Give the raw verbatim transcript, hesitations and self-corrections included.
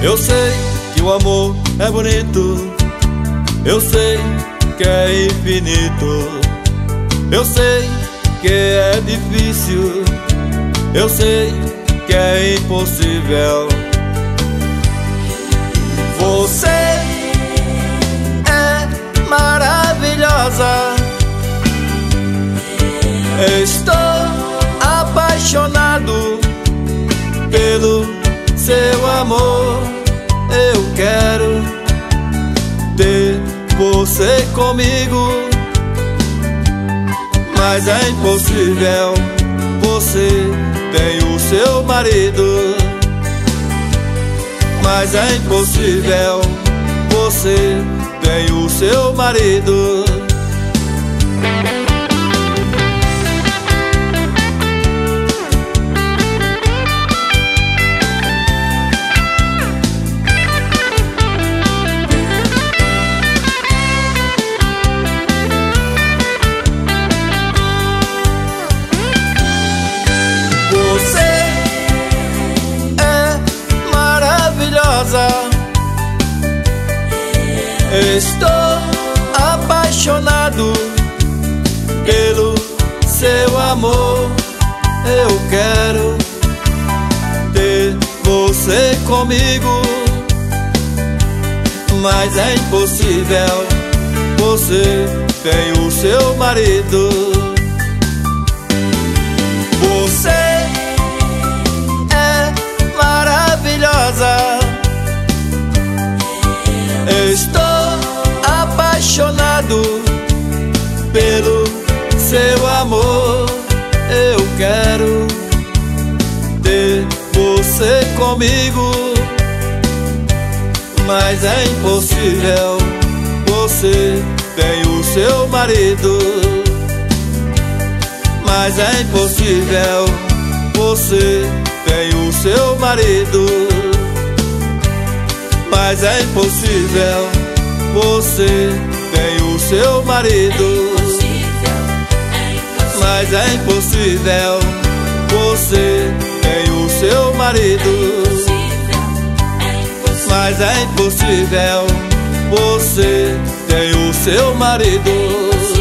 Eu sei que o amor é bonito, eu sei que é infinito, eu sei que é difícil, eu sei que é impossível. Você é maravilhosa, estou apaixonado pelo seu amor. Eu quero ter você comigo, mas é impossível. Você tem o seu marido, mas é impossível. Você tem o seu marido. Estou apaixonado pelo seu amor. Eu quero ter você comigo, mas é impossível. Você tem o seu marido. Você é maravilhosa, estou apaixonado pelo seu amor. Eu quero ter você comigo, mas é impossível. Você tem o seu marido, mas é impossível. Você tem o seu marido, mas é impossível. Você tem o seu marido, mas é impossível. Você tem o seu marido, mas é impossível. Você tem o seu marido.